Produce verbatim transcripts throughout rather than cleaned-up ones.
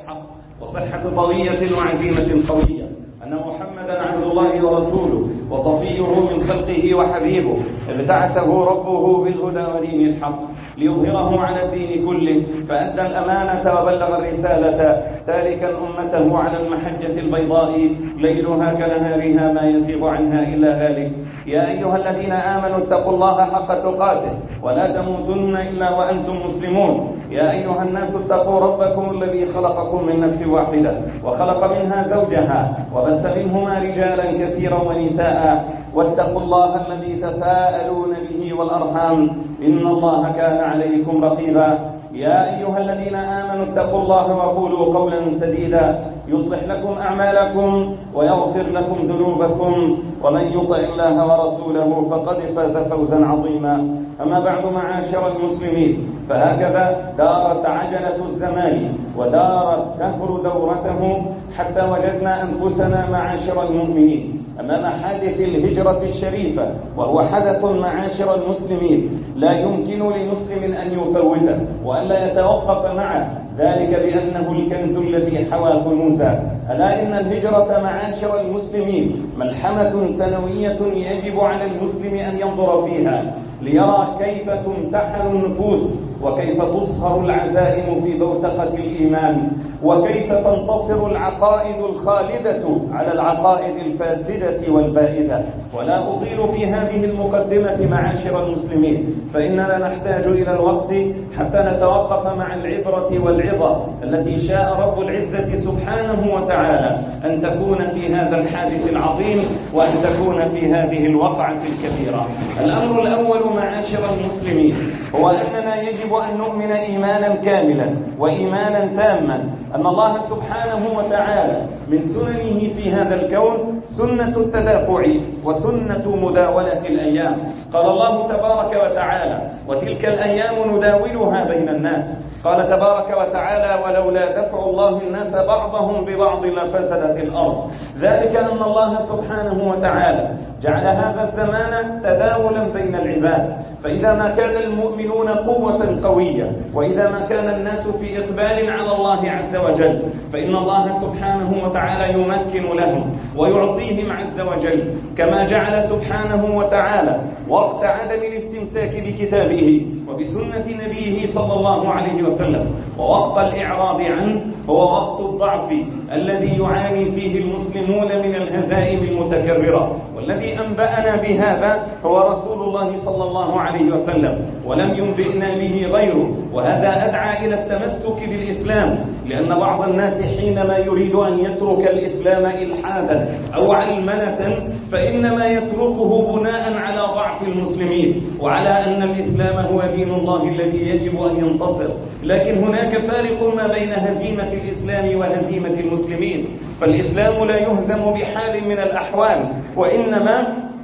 الحق وصحة طوية وعزيمة قوية أن محمدا عبد الله ورسوله وصفيه من خلقه وحبيبه ابتعثه ربه بالهدى ودين الحق ليظهره على الدين كله، فأدى الأمانة وبلغ الرسالة تاركا أمته على المحجة البيضاء ليلها كنهارها ما يزيغ عنها إلا ذلك. يا أيها الذين آمنوا اتقوا الله حق تقاته ولا تموتن إلا وأنتم مسلمون. يا أيها الناس اتقوا ربكم الذي خلقكم من نفس واحدة وخلق منها زوجها وبث منهما رجالا كثيرا ونساء، واتقوا الله الذي تساءلون به والأرحام إن الله كان عليكم رقيبا. يا أيها الذين آمنوا اتقوا الله وقولوا قولا سديدا يصلح لكم أعمالكم ويغفر لكم ذنوبكم، ومن يطع الله ورسوله فقد فاز فوزا عظيما. أما بعد، معاشر المسلمين، فهكذا دارت عجلة الزمان ودارت الدهر دورته حتى وجدنا أنفسنا معاشر المؤمنين أمام حادث الهجرة الشريفة، وهو حدث معاشر المسلمين لا يمكن لمسلم أن يفوته وألا يتوقف معه، ذلك بأنه الكنز الذي حوى كنوزا. ألا إن الهجرة معاشر المسلمين ملحمة سنوية يجب على المسلم أن ينظر فيها ليرى كيف تمتحن النفوس، وكيف تصهر العزائم في بوتقة الإيمان، وكيف تنتصر العقائد الخالدة على العقائد الفاسدة والبائدة. ولا أطيل في هذه المقدمة معاشر المسلمين، فإننا نحتاج إلى الوقت حتى نتوقف مع العبرة والعظة التي شاء رب العزة سبحانه وتعالى أن تكون في هذا الحادث العظيم، وأن تكون في هذه الوقعة الكبيرة. الأمر الأول معاشر المسلمين هو أننا يجب أن نؤمن إيمانا كاملا وإيمانا تاما أن الله سبحانه وتعالى من سننه في هذا الكون سنة التدافع وسنة مداولة الأيام. قال الله تبارك وتعالى: وتلك الأيام نداولها بين الناس. قال تبارك وتعالى: ولولا دفع الله الناس بعضهم ببعض لفسدت الأرض. ذلك أن الله سبحانه وتعالى جعل هذا الزمان تداولا بين العباد، فإذا ما كان المؤمنون قوة قوية، وإذا ما كان الناس في إقبال على الله عز وجل، فإن الله سبحانه وتعالى يمكن لهم ويعطيهم عز وجل، كما جعل سبحانه وتعالى وقت عدم الاستمساك بكتابه وبسنة نبيه صلى الله عليه وسلم ووقت الإعراض عنه هو وقت الضعف الذي يعاني فيه المسلمون من الهزائم المتكررة. والذي أنبأنا بهذا هو رسول الله صلى الله عليه وسلم، ولم ينبئنا به غيره. وهذا أدعى إلى التمسك بالإسلام، لأن بعض الناس حينما يريد أن يترك الإسلام إلحادا أو علمنة فإنما يتركه بناء على ضعف المسلمين، وعلى أن الإسلام هو دين الله الذي يجب أن ينتصر. لكن هناك فارق ما بين هزيمة الإسلام وهزيمة المسلمين، فالإسلام لا يهزم بحال من الأحوال، وإنما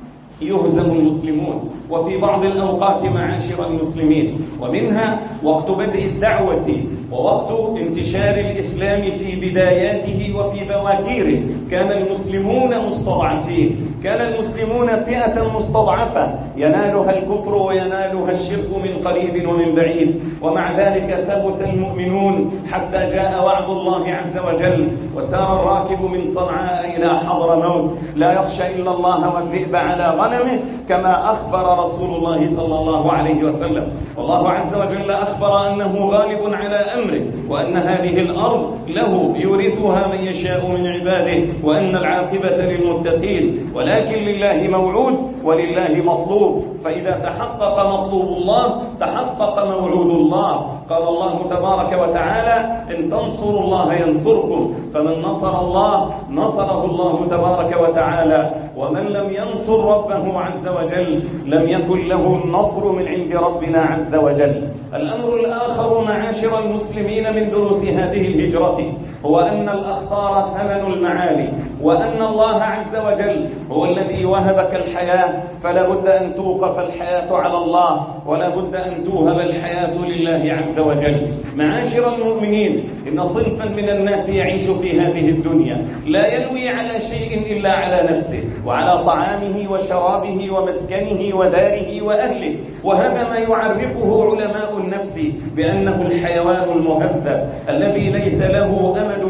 يهزم المسلمون. وفي بعض الأوقات معاشر المسلمين، ومنها وقت بدء الدعوة ووقت انتشار الإسلام في بداياته وفي بواكيره، كان المسلمون مستضعفين، كان المسلمون فئة مستضعفة ينالها الكفر وينالها الشرك من قريب ومن بعيد، ومع ذلك ثبت المؤمنون حتى جاء وعد الله عز وجل وسار الراكب من صنعاء إلى حضرموت لا يخشى إلا الله والذئب على غنمه، كما أخبر رسول الله صلى الله عليه وسلم. والله عز وجل أخبر أنه غالب على أمره، وأن هذه الأرض له يورثها من يشاء من عباده، وأن العاقبة للمتقين. ولكن لله موعود ولله مطلوب، فإذا تحقق مطلوب الله تحقق موعود الله. قال الله تبارك وتعالى: إن تنصروا الله ينصركم، فمن نصر الله نصره الله تبارك وتعالى، ومن لم ينصر ربه عز وجل لم يكن له النصر من عند ربنا عز وجل. الأمر الآخر معاشر المسلمين من دروس هذه الهجرة هو أن الأخطار ثمن المعالي، وأن الله عز وجل هو الذي وهبك الحياة، فلا بد أن توقف الحياة على الله، ولا بد أن توهب الحياة لله عز وجل. معاشر المؤمنين، إن صنفا من الناس يعيش في هذه الدنيا لا يلوي على شيء إلا على نفسه وعلى طعامه وشرابه ومسكنه وداره وأهله، وهذا ما يعرفه علماء النفس بأنه الحيوان المهذب الذي ليس له أمد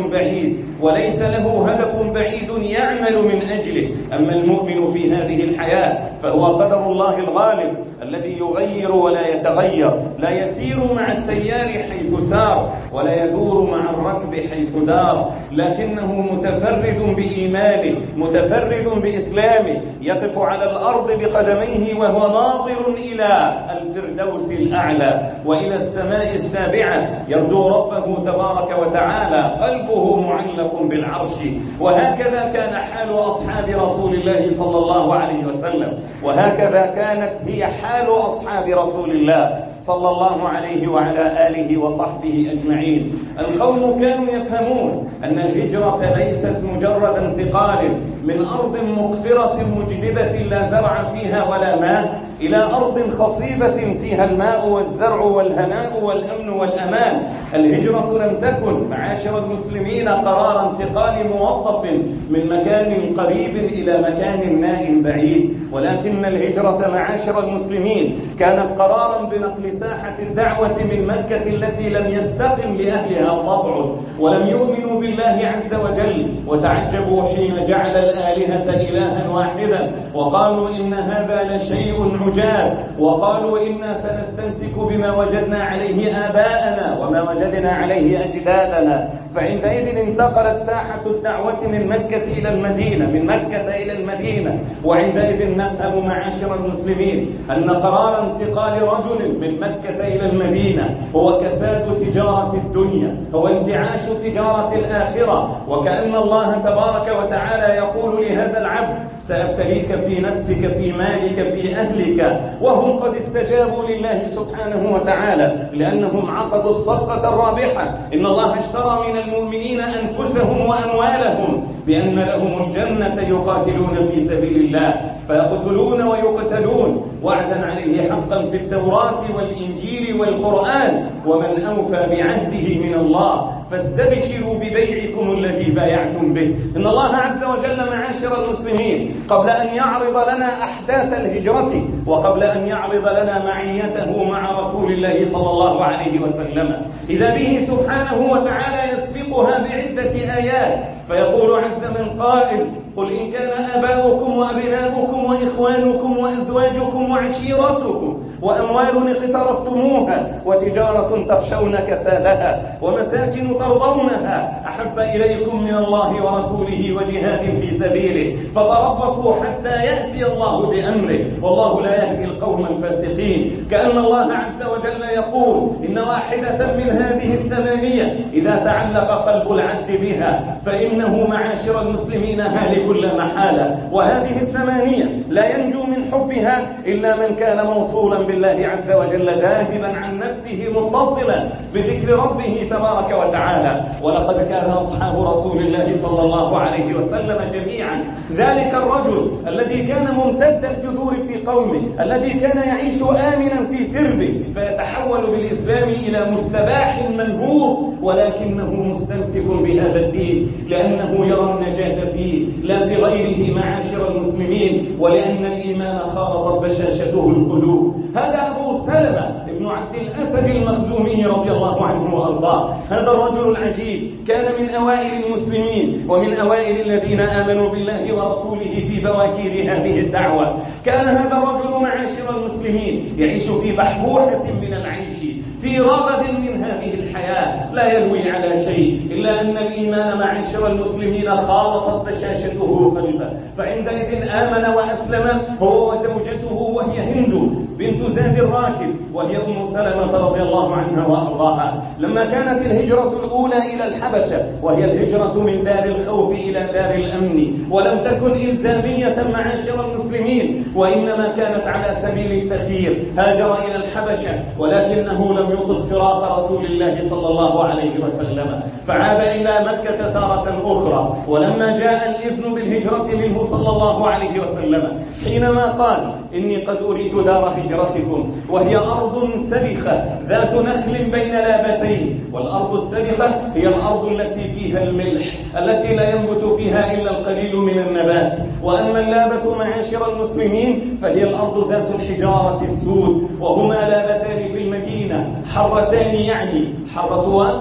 وليس له هدف بعيد يعمل من أجله. أما المؤمن في هذه الحياة فهو قدر الله الغالب الذي يغير ولا يتغير، لا يسير مع التيار حيث سار ولا يدور مع الركب حيث دار، لكنه متفرد بإيمانه، متفرد بإسلامه، يقف على الأرض بقدميه وهو ناظر إلى الفردوس الأعلى وإلى السماء السابعة، يرجو ربه تبارك وتعالى، قلبه معلق بالعرش. وهكذا كان حال أصحاب رسول الله صلى الله عليه وسلم، وهكذا كانت هي حال أصحاب رسول الله صلى الله عليه وعلى آله وصحبه أجمعين. القوم كانوا يفهمون أن الهجرة ليست مجرد انتقال من أرض مقفرة مجدبة لا زرع فيها ولا ماء إلى أرض خصيبة فيها الماء والزرع والهناء والأمن والأمان. الهجرة لم تكن معاشر المسلمين قرار انتقال موظف من مكان قريب إلى مكان نائم بعيد، ولكن الهجرة معاشر المسلمين كانت قرارا بنقل ساحة الدعوة من مكة التي لم يستقم لأهلها الطبع ولم يؤمنوا بالله عز وجل، وتعجبوا حين جعل الآلهة إلها واحدا وقالوا إن هذا لشيء عجاب، وقالوا إنا سنستمسك بما وجدنا عليه آباءنا وما وجدنا عليه أجدادنا. فعندئذ انتقلت ساحة الدعوة من مكة إلى المدينة، من مكة إلى المدينة. وعندئذ نفهم معاشر المسلمين أن قرار انتقال رجل من مكة إلى المدينة هو كساد تجارة الدنيا، هو انتعاش تجارة الآخرة، وكأن الله تبارك وتعالى يقول لهذا العبد: سأبتليك في نفسك، في مالك، في أهلك. وهم قد استجابوا لله سبحانه وتعالى لأنهم عقدوا الصفقة الرابحة. إن الله اشترى من المؤمنين أنفسهم وأموالهم بأن لهم الجنة يقاتلون في سبيل الله فيقتلون ويقتلون، وعدا عليه حقا في التوراة والإنجيل والقرآن، ومن أوفى بعهده من الله فاستبشروا ببيعكم الذي بايعتم به. إن الله عز وجل معاشر المسلمين قبل أن يعرض لنا أحداث الهجرة وقبل أن يعرض لنا معيته مع رسول الله صلى الله عليه وسلم، إذا به سبحانه وتعالى يسبقها بعدة آيات، فيقول عز من قائل: قل إن كان آباؤكم وأبناؤكم وإخوانكم وأزواجكم وعشيرتكم وأموال اقترفتموها وتجارة تخشون كسادها ومساكن ترضونها أحب إليكم من الله ورسوله وجهاد في سبيله فتربصوا حتى يأتي الله بأمره والله لا يهدي القوم الفاسقين. كأن الله عز وجل يقول إن واحدة من هذه الثمانية إذا تعلق قلب العبد بها فإنه معاشر المسلمين هالك لا محالة، وهذه الثمانية لا ينجو من حبها إلا من كان موصولا بالله عز وجل ذاهبا عن نفسه متصلا بذكر ربه تبارك وتعالى. ولقد كان أصحاب رسول الله صلى الله عليه وسلم جميعا ذلك الرجل الذي كان ممتد الجذور في قومه، الذي كان يعيش آمنا في سربه فيتحول بالإسلام إلى مستباح منهوب، ولكنه مستمسك بهذا الدين لأنه يرى النجاة فيه لا في غيره معاشر المسلمين، ولأن الإيمان خالطت بشاشته القلوب. هذا أبو سلمة ابن عبد الأسد المخزومي رضي الله عنه وأرضاه. هذا الرجل العجيب كان من أوائل المسلمين ومن أوائل الذين آمنوا بالله ورسوله في بواكير هذه الدعوة. كان هذا الرجل معاشر المسلمين يعيش في بحبوحة من العيش، في رغد من هذه الحياة، لا يلوي على شيء إلا أن الإيمان معاشر المسلمين خالطت بشاشته قلبه، فعندئذ آمن وأسلم هو وزوجته وهي هند بنت زاد الراكب وهي أم سلمة رضي الله عنها وأرضاها. لما كانت الهجرة الأولى إلى الحبشة وهي الهجرة من دار الخوف إلى دار الأمن، ولم تكن إلزامية معاشر المسلمين وإنما كانت على سبيل التخيير، هاجر إلى الحبشة ولكنه لم يطق فراق رسول الله صلى الله عليه وسلم فعاد إلى مكة تارة أخرى. ولما جاء الإذن بالهجرة منه صلى الله عليه وسلم حينما قال: إني قد أريد دار هجرتكم، وهي أرض سبخة ذات نخل بين لابتين، والأرض السبخة هي الأرض التي فيها الملح التي لا ينبت فيها إلا القليل من النبات، وأما اللابة معاشر المسلمين فهي الأرض ذات الحجارة السود، وهما لابتان في المدينة حرتان، يعني حرة واق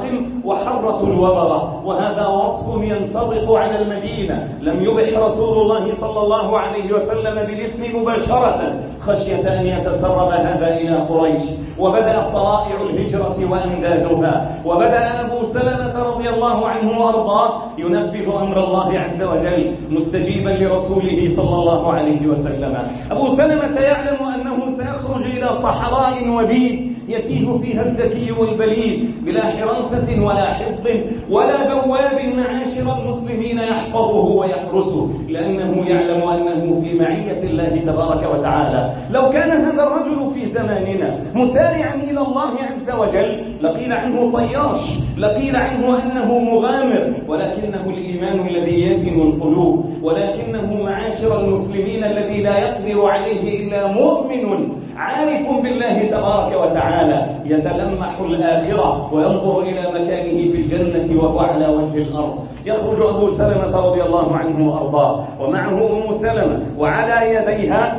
وحرة الوبرة، وهذا وصف ينطبق على المدينة. لم يبح رسول الله صلى الله عليه وسلم بالاسم مباشرة خشية أن يتسرب هذا إلى قريش، وبدأت طلائع الهجرة وأندادها، وبدأ أبو سلمة رضي الله عنه وأرضاه ينفذ أمر الله عز وجل مستجيبا لرسوله صلى الله عليه وسلم. أبو سلمة يعلم أنه سيخرج إلى صحراء وبيد يتيه فيها الذكي والبليد بلا حراسة ولا حفظ ولا بواب معاشر المسلمين يحفظه ويحرسه، لأنه يعلم أنه في معية الله تبارك وتعالى. لو كان هذا الرجل في زماننا مسارعا إلى الله عز وجل لقيل عنه طياش، لقيل عنه أنه مغامر، ولكنه الإيمان الذي يزن القلوب، ولكنه معاشر المسلمين الذي لا يقدر عليه إلا مؤمن عارف بالله تبارك وتعالى يتلمح الآخرة وينظر إلى مكانه في الجنة وهو على وجه الأرض. يخرج أبو سلمة رضي الله عنه وأرضاه ومعه أم سلمة، وعلى يديها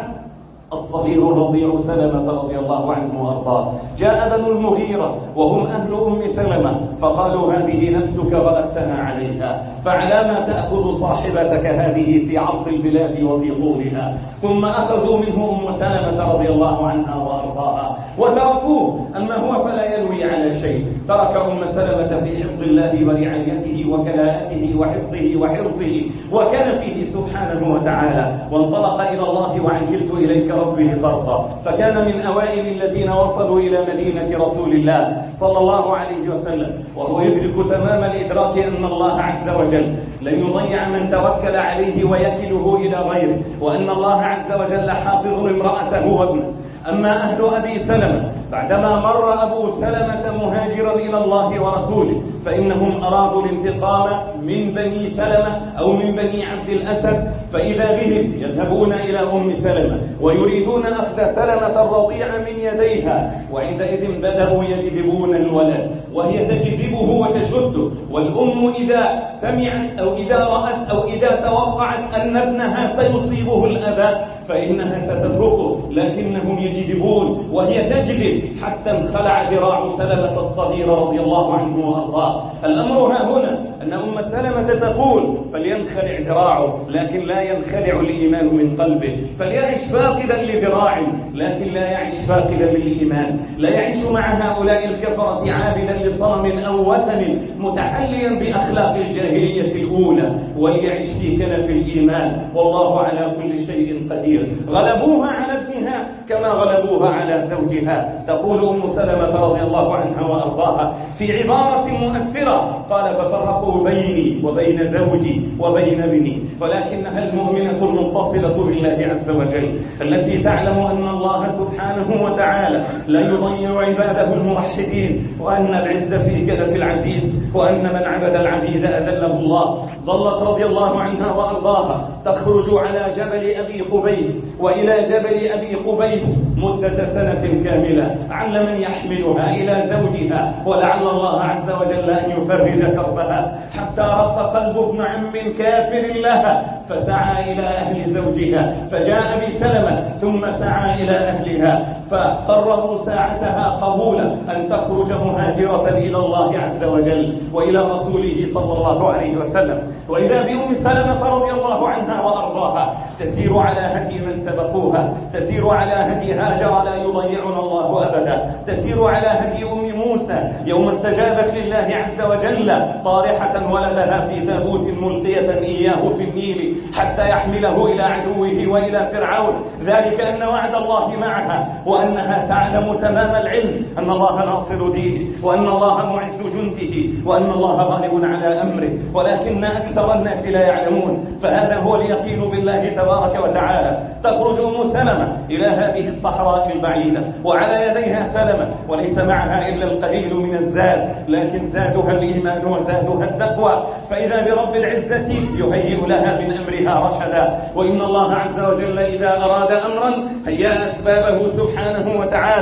الصغير الرضيع سلمة رضي الله عنه وأرضاه. جاء بنو المغيرة وهم أهل أم سلمة فقالوا هذه نفسك غلبتنا عليها، فعلى ما تأخذ صاحبتك هذه في عرض البلاد وفي طولها. ثم أخذوا منه أم سلمة رضي الله عنها وأرضاها وتركوه، أما هو فلا يلوي على شيء. ترك أم سلمة في حفظ الله ورعايته وكلاءته وحفظه وحرصه وكان فيه سبحانه وتعالى، وانطلق إلى الله وعجلت إليك ربه زرقا، فكان من أوائل الذين وصلوا إلى مدينة رسول الله صلى الله عليه وسلم وهو يدرك تمام الإدراك أن الله عز وجل لن يضيع من توكل عليه ويكله إلى غيره، وأن الله عز وجل حافظ امرأته وابنه. أما أهل أبي سلمة بعدما مر أبو سلمة مهاجرا إلى الله ورسوله فإنهم أرادوا الانتقام من بني سلمة أو من بني عبد الأسد، فإذا بهم يذهبون إلى أم سلمة ويريدون أخذ سلمة الرضيع من يديها، وعندئذ بدأوا يجذبون الولد وهي تجذبه وتشده، والأم إذا سمعت أو إذا رأت أو إذا توقعت أن ابنها سيصيبه الأذى فإنها ستتركه، لكنهم يجذبون وهي تجذب حتى انخلع ذراع سلمة الصغير رضي الله عنه وأرضاه. الأمر ها هنا أن أم سلمة تقول فلينخلع ذراعه، لكن لا ينخلع الإيمان من قلبه، فليعش فاقدا لذراع لكن لا يعش فاقدا للإيمان، لا يعيش مع هؤلاء الكفرة عابدا لصنم أو وثن متحليا بأخلاق الجاهلية الأولى، وليعش في كنف الإيمان، والله على كل شيء قدير. غلبوها على ابنها كما غلبوها على زوجها. تقول أم سلمة رضي الله عنها وأرضاها في عبارة مؤثرة قال ففرقوا بيني وبين زوجي وبين ابني، ولكنها المؤمنة المتصلة بالله عز وجل التي تعلم أن الله سبحانه وتعالى لا يضيع عباده الموحدين، وأن العز في كنف العزيز، وأن من عبد العبيد أذله الله. ظلت رضي الله عنها وأرضاها تخرج على جبل أبي قبيس وإلى جبل أبي قبيس مدة سنة كاملة، على من يحملها إلى زوجها، ولعل الله عز وجل أن يفرج كربها، حتى رق قلب ابن عم كافر لها فسعى إلى أهل زوجها، فجاء بسلمة ثم سعى إلى أهلها، فقرروا ساعتها قبولا أن تخرج مهاجرة إلى الله عز وجل وإلى رسوله صلى الله عليه وسلم. وإذا بأم سلمة رضي الله عنها وأرضاها تسير على هدي من سبقوها، تسير على هدي هاجر لا يضيعنا الله أبدا، تسير على هدي أم موسى يوم استجابت لله عز وجل طارحة ولدها في تابوت ملقية إياه في النيل حتى يحمله إلى عدوه وإلى فرعون، ذلك أن وعد الله معها، وأنها تعلم تمام العلم أن الله ناصر دينه، وأن الله معز جنده، وأن الله غالب على أمره، ولكن أكثر الناس لا يعلمون. فهذا هو اليقين بالله تبارك وتعالى. تخرج أم سلمة إلى هذه الصحراء البعيدة وعلى يديها سلمة، وليس معها إلا القليل من الزاد، لكن زادها الإيمان وزادها التقوى، فإذا برب العزة يهيئ لها من أمرها رشدا. وإن الله عز وجل إذا أراد أمرا هيأ أسبابه سبحانه وتعالى.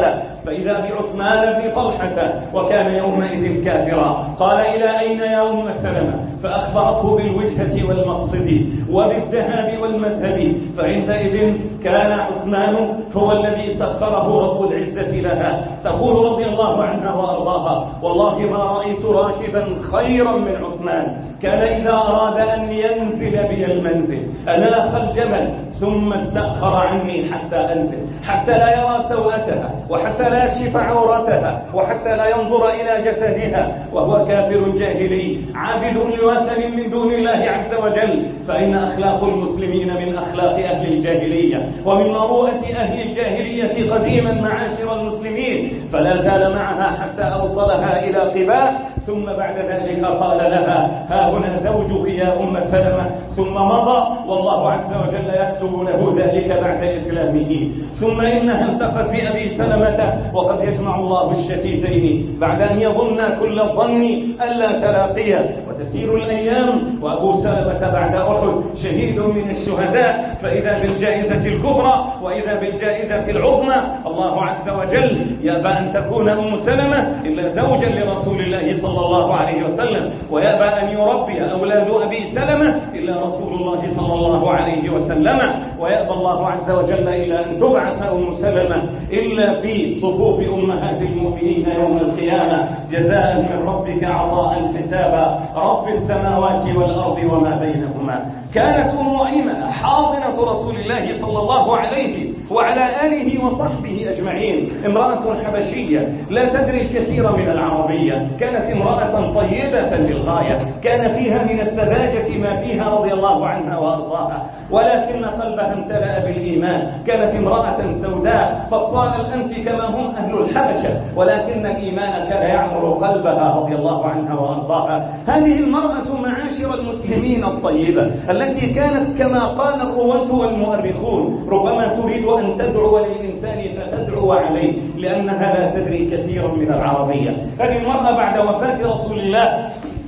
فإذا بعثمان بن طلحة وكان يومئذ كافرا. قال إلى أين يا أم سلمة؟ فأخبرته بالوجهة والمقصد وبالذهاب والمذهب. فعندئذ كان عثمان هو الذي سخره رب العزة لها. تقول رضي الله عنها وأرضاها: والله ما رأيت راكبا خيرا من عثمان، كان إذا أراد أن ينزل بي المنزل أناخ الجمل ثم استأخر عني حتى أنزل، حتى لا يرى سوءتها وحتى لا يكشف عورتها وحتى لا ينظر إلى جسدها، وهو كافر جاهلي عابد لوثن من دون الله عز وجل. فإن أخلاق المسلمين من أخلاق أهل الجاهلية ومن مروءة أهل الجاهلية قديما معاشر المسلمين، فلا زال معها حتى أوصلها إلى قباء، ثم بعد ذلك قال لها: ها هنا زوجك يا أم سلمة، ثم مضى والله عز وجل يكتب له ذلك بعد إسلامه. ثم إنها التقت بأبي سلمة وقد يجمع الله الشتيتين بعد أن يظن كل الظن ألا تلاقيا، وتسير الأيام وأبو سلمة بعد أحد شهيد من الشهداء، فإذا بالجائزة الكبرى وإذا بالجائزة العظمى. الله عز وجل يأبى أن تكون أم سلمة إلا زوجا لرسول الله صلى الله عليه وسلم، ويأبى أن يربي أولاد أبي سلمة إلا رسول الله صلى الله عليه وسلم، ويأبى الله عز وجل إلا أن تبعث أم سلمة إلا في صفوف أمهات المؤمنين يوم القيامة، جزاء من ربك عطاء حسابا رب السماوات والأرض وما بينهما. كانت أم أيمن حاضنة رسول الله صلى الله عليه وعلى آله وصحبه أجمعين، امرأة حبشية لا تدري الكثير من العربية، كانت امرأة طيبة للغاية، كان فيها من السذاجة ما فيها رضي الله عنها وأرضاها، ولكن قلبها امتلأ بالإيمان. كانت امرأة سوداء فصال الأنف كما هم أهل الحبشة، ولكن الإيمان كان يعمر قلبها رضي الله عنها وأرضاها. هذه المرأة معاشر المسلمين الطيبة التي كانت كما قال الرواة والمؤرخون ربما تريد أن تدعو للإنسان فتدعو عليه لأنها لا تدري كثيرا من العربية. هذه المرأة بعد وفاة رسول الله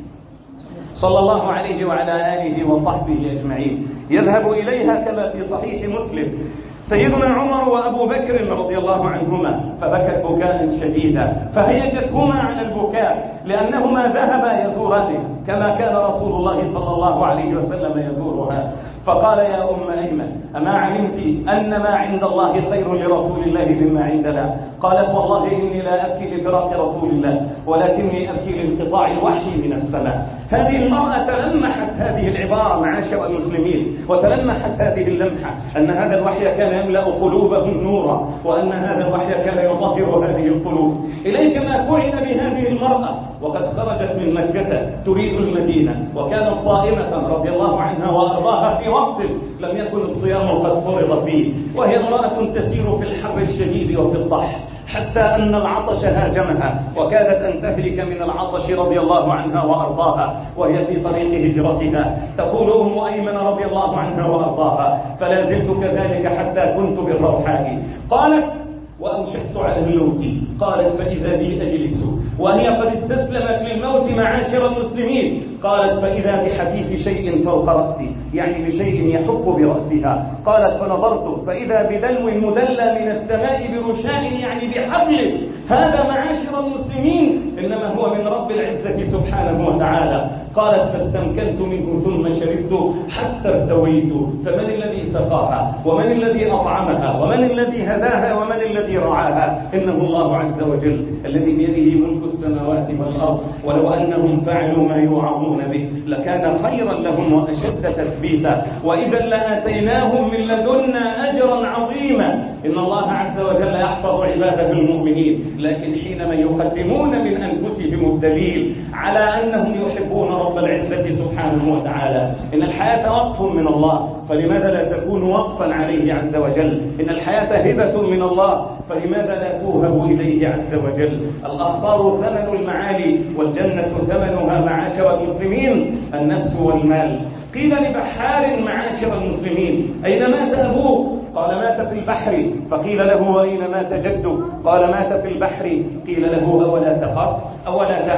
صلى الله عليه وعلى آله وصحبه أجمعين يذهب إليها كما في صحيح مسلم سيدنا عمر وأبو بكر رضي الله عنهما، فبكت بكاء شديدا فهيجتهما على البكاء لأنهما ذهبا يزورانه كما كان رسول الله صلى الله عليه وسلم يزورها. فقال: يا أم أيمن، أما علمت أن ما عند الله خير لرسول الله مما عندنا؟ قالت: والله إني لا أبكي لفراق رسول الله ولكني أبكي لانقطاع الوحي من السماء. هذه المرأة تلمحت هذه العبارة معاشر المسلمين، وتلمحت هذه اللمحة أن هذا الوحي كان يملأ قلوبهم نورا، وأن هذا الوحي كان يطهر هذه القلوب. إليك ما فعل بهذه المرأة وقد خرجت من مكة تريد المدينة، وكانت صائمة رضي الله عنها وأرضاها في وقت لم يكن الصيام قد فرض فيه، وهي امرأة تسير في الحر الشديد وفي الضح حتى أن العطش هاجمها وكادت أن تهلك من العطش رضي الله عنها وأرضاها وهي في طريق هجرتها. تقول أم أيمن رضي الله عنها وأرضاها: فلا زلت كذلك حتى كنت بالروحاء. قالت: وأوشكت على الموت. قالت: فإذا بي أجلس وهي قد استسلمت للموت معاشر المسلمين. قالت: فإذا بحفيف شيء فوق رأسي، يعني بشيء يحف برأسها. قالت: فنظرت فإذا بدلو مدلى من السماء برشاء، يعني بحبل. هذا معاشر المسلمين إنما هو من رب العزة سبحانه وتعالى. قالت: فاستمكنت منه ثم شربت حتى ارتويت. فمن الذي سقاها ومن الذي أطعمها ومن الذي هداها ومن الذي رعاها؟ إنه الله عز وجل الذي بيده ملك السماوات والأرض. ولو أنهم فعلوا ما يوعظون به لكان خيرا لهم وأشد تثبيتا، وإذا لآتيناهم من لدنا أجرا عظيما. إن الله عز وجل يحفظ عباده المؤمنين، لكن حينما يقدمون من أنفسهم الدليل على أنهم يحبون رب العزة سبحانه وتعالى. إن الحياة وقف من الله، فلماذا لا تكون وقفا عليه عز وجل؟ إن الحياة هبة من الله، فلماذا لا توهب إليه عز وجل؟ الأخطار ثمن المعالي والجنة ثمنها معاشر المسلمين النفس والمال. قيل لبحار معاشر المسلمين: أين مات أبوه؟ قال: مات في البحر. فقيل له: وأين مات جده؟ قال: مات في البحر. قيل له: أولا تخاف أولا تهاب؟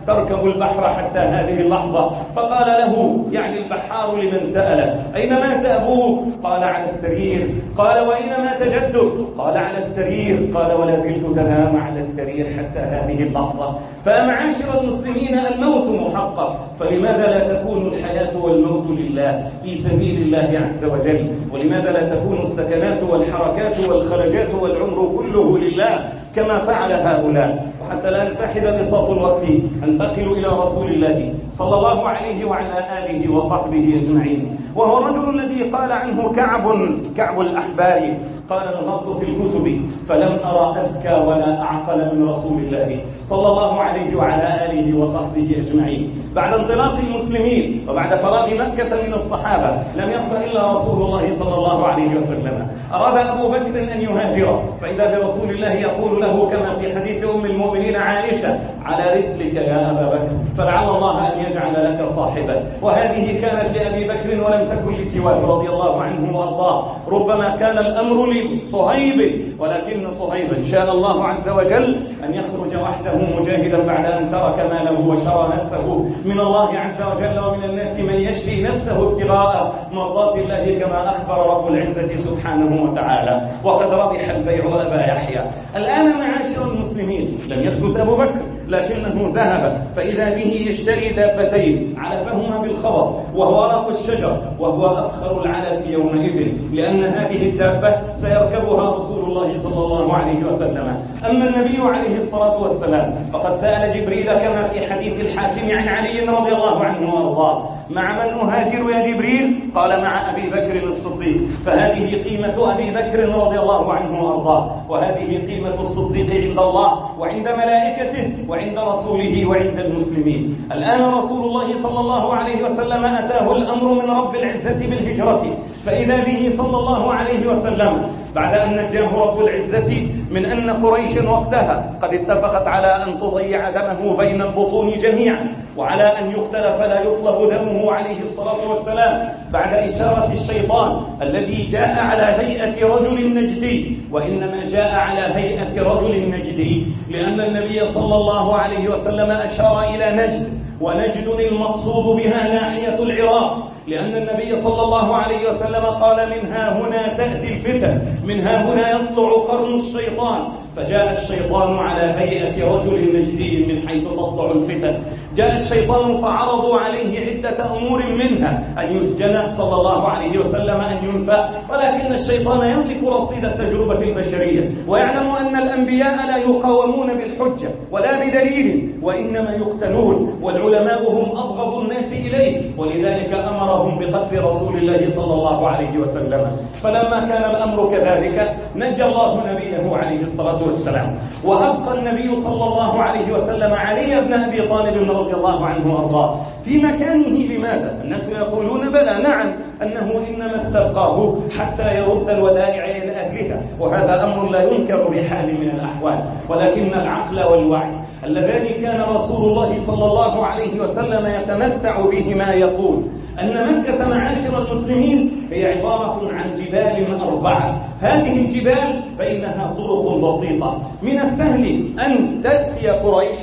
تركب البحر حتى هذه اللحظة؟ فقال له يعني البحار لمن سأله: أين مات أبوك؟ قال: على السرير. قال: وأين مات جدك؟ قال: على السرير. قال: ولا زلت تنام على السرير حتى هذه اللحظة. فمعاشر المسلمين الموت محقق، فلماذا لا تكون الحياة والموت لله في سبيل الله عز وجل؟ ولماذا لا تكون السكنات والحركات والخرجات والعمر كله لله كما فعل هؤلاء؟ وحتى لا ننتحب بساط الوقت انتقل إلى رسول الله صلى الله عليه وعلى آله وصحبه أجمعين، وهو الرجل الذي قال عنه كعب كعب الأحبار: قال: نظرت في الكتب فلم أرى أذكى ولا أعقل من رسول الله صلى الله عليه وعلى آله وصحبه أجمعين. بعد انطلاق المسلمين وبعد فراغ مكة من الصحابة لم يبق إلا رسول الله صلى الله عليه وسلم. أراد أبو بكر أن يهاجر، فإذا برسول الله يقول له كما في حديث أم المؤمنين عائشة: على رسلك يا أبا بكر، فلعل الله أن يجعل لك صاحبا. وهذه كانت لأبي بكر ولم تكن لسواه رضي الله عنه وأرضاه. ربما كان الأمر لصهيب، ولكن صهيبا شاء الله عز وجل أن يخرج وحده مجاهدا بعد أن ترك ماله وشرى نفسه من الله عز وجل. ومن الناس من يشري نفسه ابتغاء مرضات الله كما أخبر رب العزة سبحانه وتعالى: وقد ربح البيع أبا يحيى. الآن معاشر المسلمين لم يسكت أبو بكر، لكنه ذهب فإذا به يشتري دابتين علفهما بالخبط، وهو ورق الشجر، وهو أفخر العلف يومئذ، لأن هذه الدابة سيركبها رسول الله صلى الله عليه وسلم. أما النبي عليه الصلاة والسلام فقد سأل جبريل كما في حديث الحاكم عن علي رضي الله عنه وأرضاه: مع من أهاجر يا جبريل؟ قال: مع أبي بكر الصديق. فهذه قيمة أبي بكر رضي الله عنه وأرضاه، وهذه قيمة الصديق عند الله وعند ملائكته وعند رسوله وعند المسلمين. الآن رسول الله صلى الله عليه وسلم أتاه الأمر من رب العزة بالهجرة، فإذا به صلى الله عليه وسلم بعد أن نجاه رب العزة من أن قريش وقتها قد اتفقت على أن تضيع دمه بين البطون جميعا، وعلى أن يقتل فلا يطلب دمه عليه الصلاة والسلام، بعد إشارة الشيطان الذي جاء على هيئة رجل نجدي، وإنما جاء على هيئة رجل نجدي لأن النبي صلى الله عليه وسلم أشار إلى نجد، ونجد المقصود بها ناحية العراق، لأن النبي صلى الله عليه وسلم قال: من ها هنا تأتي الفتن، من ها هنا يطلع قرن الشيطان. فجاء الشيطان على هيئة رجل نجدي من حيث تطلع الفتن. جاء الشيطان فعرضوا عليه عدة أمور، منها أن يسجن صلى الله عليه وسلم، أن ينفى، ولكن الشيطان يملك رصيد التجربة البشرية، ويعلم أن الأنبياء لا يقاومون بالحجة ولا بدليل، وإنما يقتلون، والعلماء هم أبغض الناس إليه، ولذلك أمرهم بقتل رسول الله صلى الله عليه وسلم. فلما كان الأمر كذلك نجى الله نبيه عليه الصلاة والسلام، وأبقى النبي صلى الله عليه وسلم علي بن أبي طالب رضي الله عنه وأرضاه في مكانه. لماذا؟ الناس يقولون: بلى نعم، أنه إنما استبقاه حتى يرد الودائع إلى أهلها، وهذا أمر لا ينكر بحال من الأحوال، ولكن العقل والوعي اللذان كان رسول الله صلى الله عليه وسلم يتمتع بهما يقول أن مكة معاشر المسلمين هي عبارة عن جبال أربعة. هذه الجبال بينها طرق بسيطة، من السهل أن تأتي قريش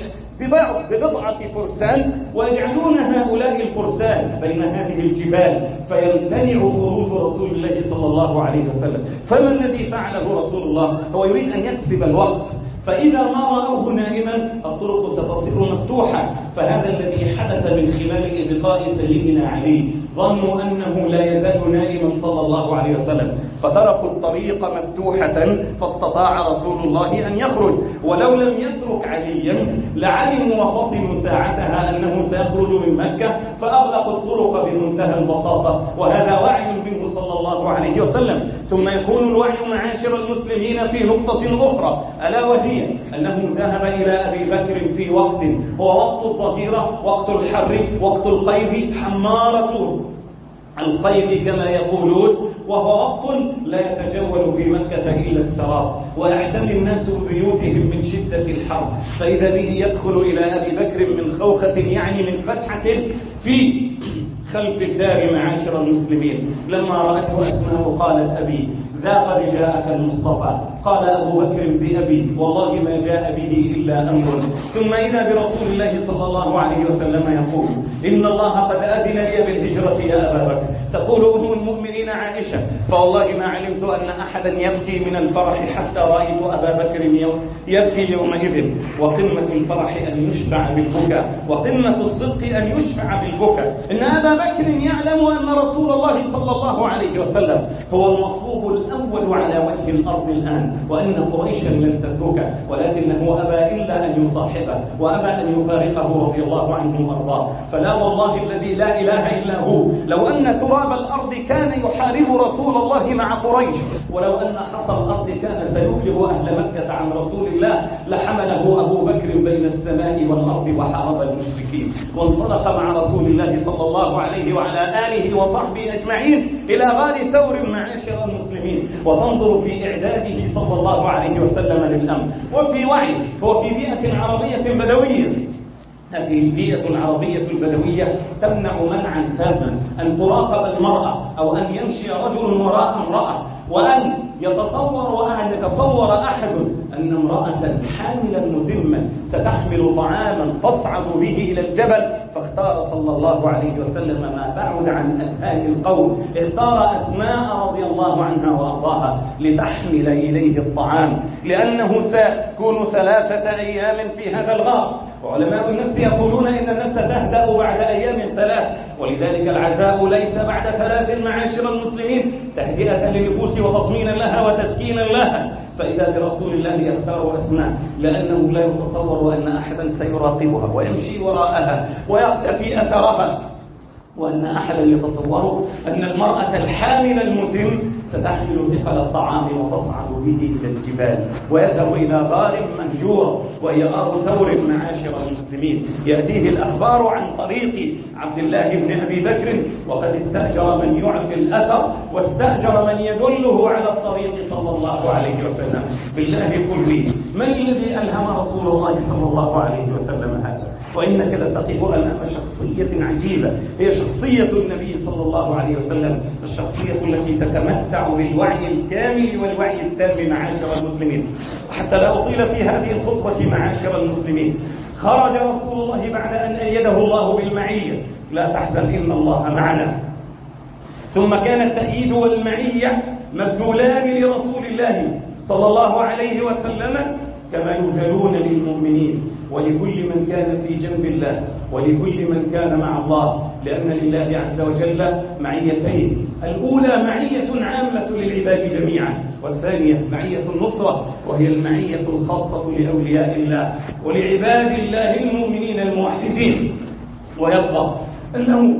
ببضعة فرسان ويجعلون هؤلاء الفرسان بين هذه الجبال، فيمتنع خروج رسول الله صلى الله عليه وسلم. فما الذي فعله رسول الله؟ هو يريد أن يكسب الوقت، فإذا ما رأوه نائما الطرق ستصير مفتوحة. فهذا الذي حدث من خلال إبقاء سيدنا علي، ظنوا أنه لا يزال نائما صلى الله عليه وسلم، فتركوا الطريق مفتوحة، فاستطاع رسول الله أن يخرج. ولو لم يترك عليا لعلموا وفطنوا ساعتها أنه سيخرج من مكة، فأغلقوا الطرق بمنتهى البساطة، وهذا وعي منه صلى الله عليه وسلم. ثم يكون الوعي معاشر المسلمين في نقطة أخرى، ألا وهي أنه ذهب إلى أبي بكر في وقت هو وقت الظهيرة، وقت الحر، وقت القيد، حمارة القيد كما يقولون، وهو وقت لا يتجول في مكة إلا السراب، ويحتمي الناس بيوتهم من شدة الحر، فإذا به يدخل إلى أبي بكر من خوخة، يعني من فتحة في خلف الدار معاشر المسلمين. لما رأته أسماء قالت: أبي ذا قد جاءك المصطفى قال أبو بكر بأبي والله ما جاء به إلا أمر. ثم إذا برسول الله صلى الله عليه وسلم يقول إن الله قد أذن لي بالهجرة يا أبا بكر. تقول أم المؤمنين عائشة فوالله ما علمت أن أحدا يبكي من الفرح حتى رأيت أبا بكر يبكي يومئذ. وقمة الفرح أن يشفع بالبكاء، وقمة الصدق أن يشفع بالبكاء. إن أبا بكر يعلم أن رسول الله صلى الله عليه وسلم هو المطلوب الأول على وجه الأرض الآن، وأن قريشا لن تتركه، ولكنه أبى إلا أن يصاحبه وأبى أن يفارقه رضي الله عنه وأرضاه. فلا والله الذي لا إله إلا هو لو أن تراب الأرض كان يحارب رسول الله مع قريش، ولو أن حصى الأرض كان سيبلغ أهل مكة عن رسول الله لحمله أبو بكر بين السماء والأرض وحارب المشركين، وانطلق مع رسول الله صلى الله عليه وعلى آله وصحبه أجمعين إلى غار ثور معاشر المسلمين. وتنظر في إعداده صلى الله عليه وسلم للأمر وفي وعي. هو في بيئة عربية بدوية. هذه البيئة العربية البدوية تمنع منعا تاما أن تراقب المرأة أو أن يمشي رجل وراء امرأة، وأن يتصور وأن يتصور أحد أن امرأة حاملا مدما ستحمل طعاما تصعد به إلى الجبل. فاختار صلى الله عليه وسلم ما بعد عن أذهان القوم، اختار أسماء رضي الله عنها وأرضاها لتحمل إليه الطعام، لأنه سيكون ثلاثة أيام في هذا الغار. وعلماء النفس يقولون إن النفس تهدأ بعد أيام ثلاث، ولذلك العزاء ليس بعد ثلاث معاشر المسلمين، تهدئة للنفوس وتطمينا لها وتسكينا لها. فإذا برسول الله يختار أسماء لأنه لا يتصور أن أحدا سيراقبها ويمشي وراءها ويختفي أثرها، وأن أحدا يتصور أن المرأة الحامل المتم ستحمل ثقل الطعام وتصعد به إلى الجبال ويذهب إلى غار مهجور وهي غار ثور معاشر المسلمين. يأتيه الأخبار عن طريق عبد الله بن أبي بكر، وقد استأجر من يعفي الأثر واستأجر من يدله على الطريق صلى الله عليه وسلم. بالله قل لي من الذي ألهم رسول الله صلى الله عليه وسلم هذا؟ وإنك لتقف أمام شخصية عجيبة، هي شخصية النبي صلى الله عليه وسلم، الشخصية التي تتمتع بالوعي الكامل والوعي التام معاشر المسلمين. وحتى لا أطيل في هذه الخطبة معاشر المسلمين، خرج رسول الله بعد أن أيده الله بالمعية، لا تحزن إن الله معنا. ثم كان التأييد والمعية مبذولان لرسول الله صلى الله عليه وسلم كما يبذلون للمؤمنين ولكل من كان في جنب الله ولكل من كان مع الله، لأن لله عز وجل معيتين، الأولى معية عامة للعباد جميعا، والثانية معية النصرة وهي المعية الخاصة لأولياء الله ولعباد الله المؤمنين الموحدين. ويبقى أنه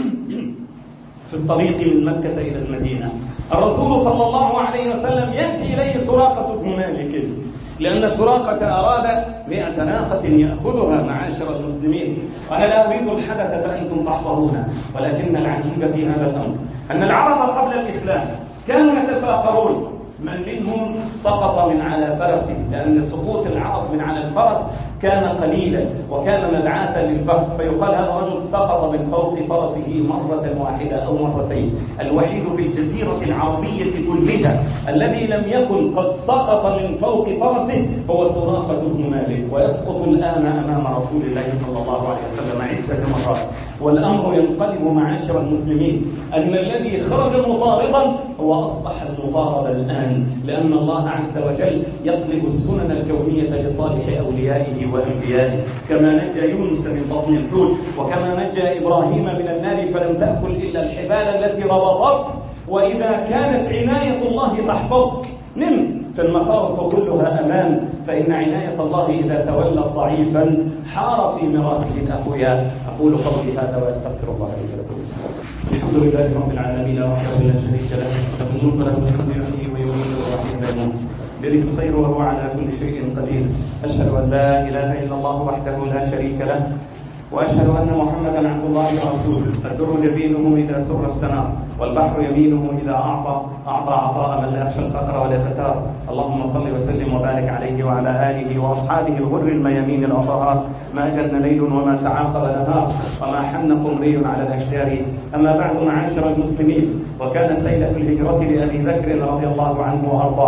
في الطريق من مكة إلى المدينة الرسول صلى الله عليه وسلم يأتي إليه سراقة بن مالك، لأن سراقة أراد مئة ناقة يأخذها معاشر المسلمين. وأنا أريد الحدث فأنتم تحضرونه، ولكن العجيب في هذا الأمر أن العرب قبل الإسلام كانوا يتفاخرون من منهم سقط من على فرسه، لأن سقوط العرب من على الفرس كان قليلا وكان مدعاة للفخر، فيقال هذا الرجل سقط من فوق فرسه مرة واحدة أو مرتين. الوحيد في الجزيرة العربية كلها الذي لم يكن قد سقط من فوق فرسه هو سراقة بن مالك، ويسقط الآن أمام رسول الله صلى الله عليه وسلم عدة مرات. والأمر ينقلب معاشر المسلمين أن الذي خرج مطاردا هو أصبح المطارد الآن، لأن الله عز وجل يقلب السنن الكونية لصالح أوليائه وأنبيائه، كما نجى يونس من بطن الحوت، وكما نجى إبراهيم من النار فلم تأكل إلا الحبال التي ربطت. وإذا كانت عناية الله تحفظك نم فالمخاوف كلها أمان، فإن عناية الله إذا تولى ضعيفا حار في مراسه الأخويا. أقول قولي هذا وأستغفر الله لي ولكم. الحمد لله رب العالمين وحده لا شريك له، له الملك وله الحمد يحيي ويميت ويحيي لا يموت، بيده الخير وهو على كل شيء قدير. أشهد أن لا إله إلا الله وحده لا شريك له، وأشهد أن محمدا عبد الله ورسوله. الدر جبينه إذا سر استنار، والبحر يمينه إذا أعطى أعطى عطاء من لا يخشى الفقر ولا يتتار. اللهم صل وسلم وبارك عليه وعلى آله وأصحابه الغر الميامين الأطهار، ما جن ليل وما تعاقب نهار وما حن قمري على الأشجار. أما بعد معاشر المسلمين، وكانت ليلة الهجرة لأبي بكر رضي الله عنه وأرضاه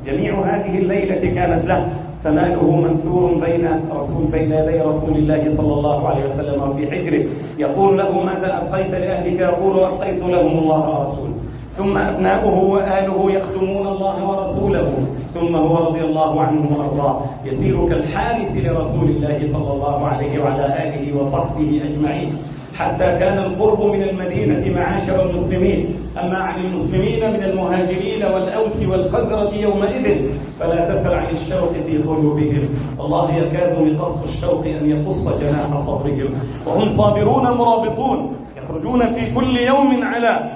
جميع هذه الليلة كانت له، فماله منثور بين رسول بين يدي رسول الله صلى الله عليه وسلم وفي حجره، يقول له ماذا أبقيت لأهلك؟ يقول أبقيت لهم الله ورسوله. ثم أبناؤه وآله يخدمون الله ورسوله، ثم هو رضي الله عنه وأرضاه يسير كالحارس لرسول الله صلى الله عليه وعلى آله وصحبه أجمعين، حتى كان القرب من المدينة معاشر المسلمين. أما عن المسلمين من المهاجرين والأوس والخزرج يومئذ فلا تسل عن الشوق في قلوبهم، والله يكاد لقص الشوق أن يقص جناح صبرهم، وهم صابرون مرابطون يخرجون في كل يوم على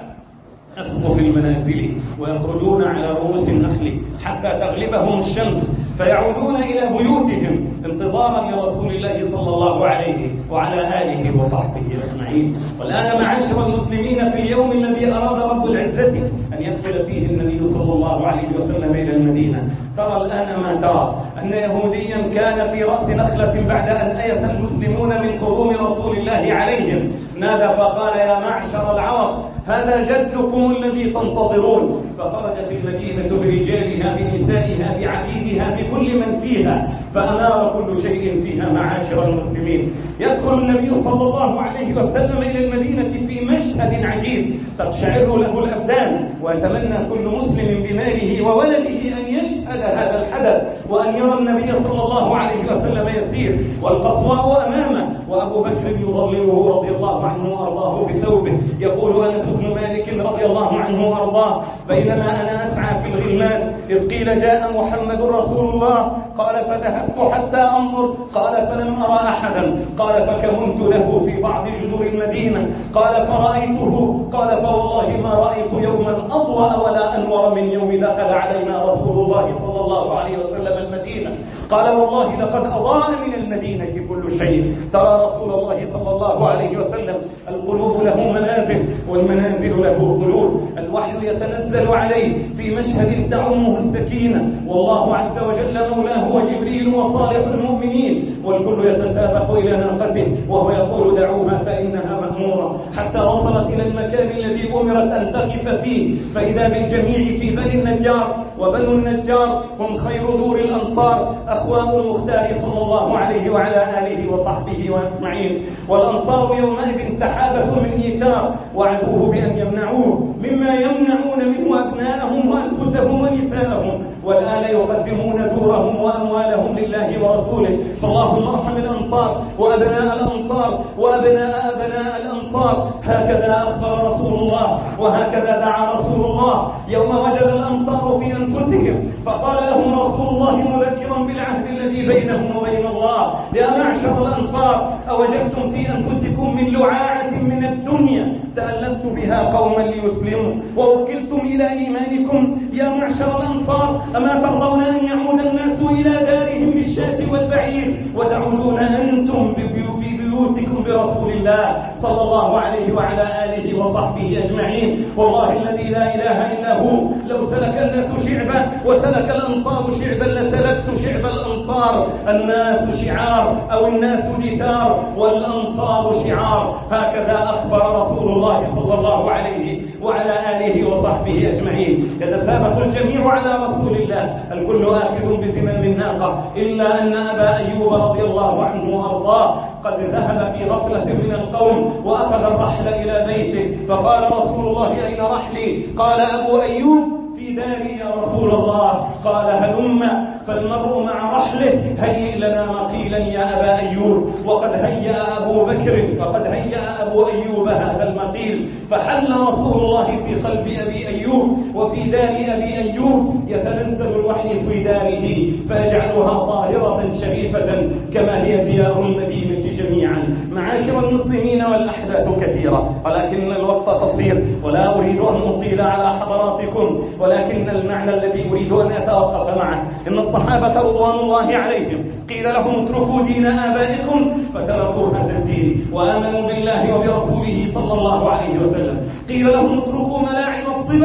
أسقف المنازل، ويخرجون على رؤوس النخل حتى تغلبهم الشمس، فيعودون إلى بيوتهم انتظارا لرسول الله صلى الله عليه وعلى آله وصحبه أجمعين. والآن معاشر المسلمين في اليوم الذي أراد رب العزة أن يدخل فيه النبي صلى الله عليه وسلم إلى المدينة، ترى الآن ما ترى أن يهوديا كان في رأس نخلة بعد أن أيس المسلمون من قدوم رسول الله عليهم نادى فقال يا معشر العرب هذا جدكم الذي تنتظرون، فخرجت المدينة برجالها بنسائها بعبيدها بكل من فيها، فأنار كل شيء فيها معاشر المسلمين. يدخل النبي صلى الله عليه وسلم إلى المدينة في مشهد عجيب تقشعر له الأبدان، ويتمنى كل مسلم بماله وولده أن يشهد هذا الحدث وأن يرى النبي صلى الله عليه وسلم يسير والقصواء أمامه وأبو بكر يظلله رضي الله عنه وأرضاه بثوبه. يقول أنس بن مالك رضي الله عنه وأرضاه بينما أنا أسعى في الغلمان إذ قيل جاء محمد رسول الله، قال فذهبت حتى أنظر، قال فلم أرى أحدا، قال فكمنت له في بعض جذور المدينة، قال فرأيته، قال فوالله ما رأيت يوما أضوأ ولا أنور من يوم دخل علينا رسول الله صلى الله عليه وسلم المدينة، قال والله لقد أضاء من المدينة كل شيء. ترى رسول الله صلى الله عليه وسلم القلوب له منازل والمنازل له قلوب، الوحي يتنزل عليه في مشهد تعمه السكينة، والله عز وجل مولاه وجبريل وصالح المؤمنين، والكل يتسابق إلى ناقته وهو يقول دعوها فإنها مأمورة، حتى وصلت إلى المكان الذي أمرت أن تقف فيه، فإذا بالجميع في بني النجار، وبنو النجار هم خير دور الأنصار أخوان المختار صلى الله عليه وعلى آله وصحبه وأجمعين. والأنصار يومئذ سحابة من إيثار، وعدوه بأن يمنعوه مما يمنعون منه أبناءهم وأنفسهم ونساءهم، والآن يقدمون دورهم وأموالهم لله ورسوله. فاللهم ارحم الأنصار وأبناء الأنصار وأبناء أبناء الأنصار. هكذا أخبر رسول الله وهكذا دعا رسول الله يوم وجد الأنصار في أنفسهم، فقال لهم رسول الله مذكرا بالعهد الذي بينهم وبين الله يا معشر الأنصار أوجدتم في أنفسكم من لعاعة من الدنيا تألفت بها قوما ليسلموا ووكلتم إلى إيمانكم يا معشر الأنصار، أما ترضون أن يعود الناس إلى دارهم بالشاة والبعير وتعودون أنتم في بيوتكم برسول الله صلى الله عليه وعلى آله وصحبه أجمعين. والله الذي لا إله إلا هو لو سلك الناس شعبا وسلك الأنصار شعبا لسلكت شعب الأنصار. الناس شعار أو الناس دثار والأنصار شعار، هكذا أخبر رسول الله صلى الله عليه وعلى آله وصحبه أجمعين. يتسابق الجميع على رسول الله، الكل آخذ بزمام الناقة إلا أن أبا أيوب رضي الله عنه وأرضاه قد ذهب في غفلة من القوم وأخذ الرحل إلى بيته، فقال رسول الله أين رحلي؟ قال أبو أيوب في داري يا رسول الله. قال هلم، فالمرء مع رحله، هيئ لنا مقيلا يا أبا أيوب. وقد هيأ أبو بكر وقد هيأ أبو أيوب هذا المقيل، فحل رسول الله في قلب أبي أيوب وفي دار أبي أيوب يتنزل الوحي في داره فيجعلها طاهرة شريفة كما هي ديار المدينة جميعا. معاشر المسلمين والأحداث كثيرة ولكن الوقت قصير ولا أريد أن أطيل على حضراتكم، ولكن المعنى الذي أريد أن أتوقف معه إن الصحابة رضوان الله عليهم قيل لهم اتركوا دين آبائكم فتركوا هذا الدين وآمنوا بالله وبرسوله صلى الله عليه وسلم. قيل لهم اتركوا ملاعب الصبا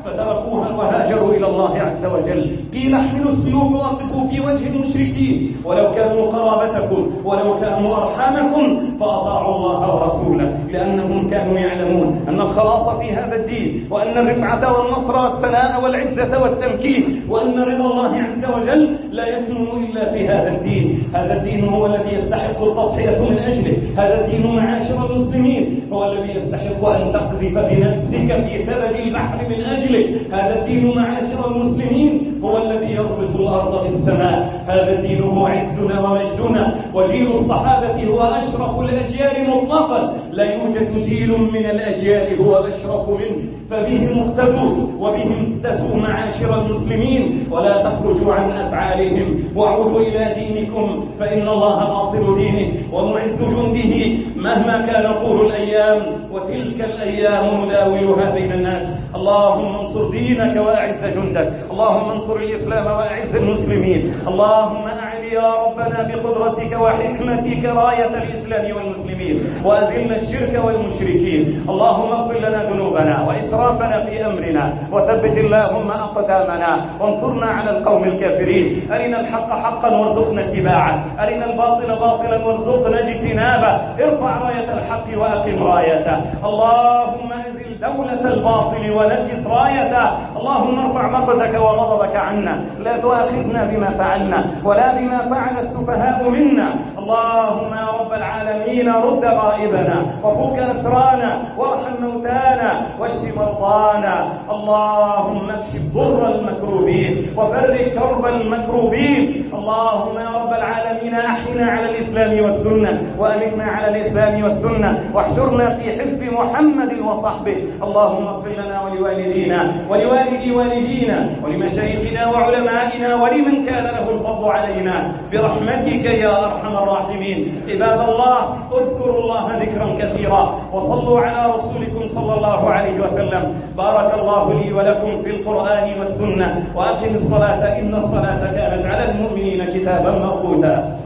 فتركوها وهاجروا إلى الله عز وجل. قيل احملوا السيوف وقفوا في وجه المشركين ولو كانوا قرابتكم ولو كانوا أرحامكم فأطاعوا الله ورسوله، لأنهم كانوا يعلمون أن الخلاص في هذا الدين، وأن الرفعة والنصر والثناء والعزة والتمكين، وأن رضا الله عز وجل لا يكمن إلا في هذا الدين. هذا الدين هو الذي يستحق التضحية من أجله. هذا الدين معاشر المسلمين هو الذي يستحق أن تقذف بنفسك في ثلج البحر من أجله. هذا الدين معاشر المسلمين هو الذي يربط الأرض بالسماء. هذا الدين هو عزنا ومجدنا، وجيل الصحابة هو أشرف الأجيال مطلقا، لا يوجد جيل من الأجيال هو أشرف منه، فبهم اقتدوا وبهم اقتسوا معاشر المسلمين، ولا تخرجوا عن أفعالهم وعودوا إلى دينكم، فإن الله ناصر دينه ومعز جنده مهما كان طول الأيام، وتلك الأيام نداولها بين الناس. اللهم انصر دينك وأعز جندك، اللهم انصر الإسلام وأعز المسلمين، اللهم أعل يا ربنا بقدرتك وحكمتك راية الإسلام والمسلمين، وأذل الشرك والمشركين. اللهم اغفر لنا ذنوبنا وإسرافنا في أمرنا، وثبت اللهم أقدامنا، وانصرنا على القوم الكافرين. أرنا الحق حقا وارزقنا اتباعه، أرنا الباطل باطلا وارزقنا اجتنابه. ارفع راية الحق وأقم رايته، اللهم أزل دولة الباطل ونكس رايته. اللهم ارفع مقتك وغضبك عنا، لا تؤاخذنا بما فعلنا ولا بما فعل السفهاء منا. اللهم يا رب العالمين رد غائبنا وفك أسرانا وارحم موتانا واشف مرضانا. اللهم اكشف ضر المكروبين وفرج كرب المكروبين. اللهم يا رب العالمين احينا على الإسلام والسنة، وأمتنا على الإسلام والسنة، واحشرنا في حزب محمد وصحبه. اللهم اغفر لنا ولوالدينا ولوالدي والدينا ولمشايخنا وعلمائنا ولمن كان له الفضل علينا برحمتك يا أرحم الراحمين. عباد الله، اذكروا الله ذكرا كثيرا، وصلوا على رسولكم صلى الله عليه وسلم. بارك الله لي ولكم في القرآن والسنة، وأقم الصلاة إن الصلاة كانت على المؤمنين كتابا موقوتا.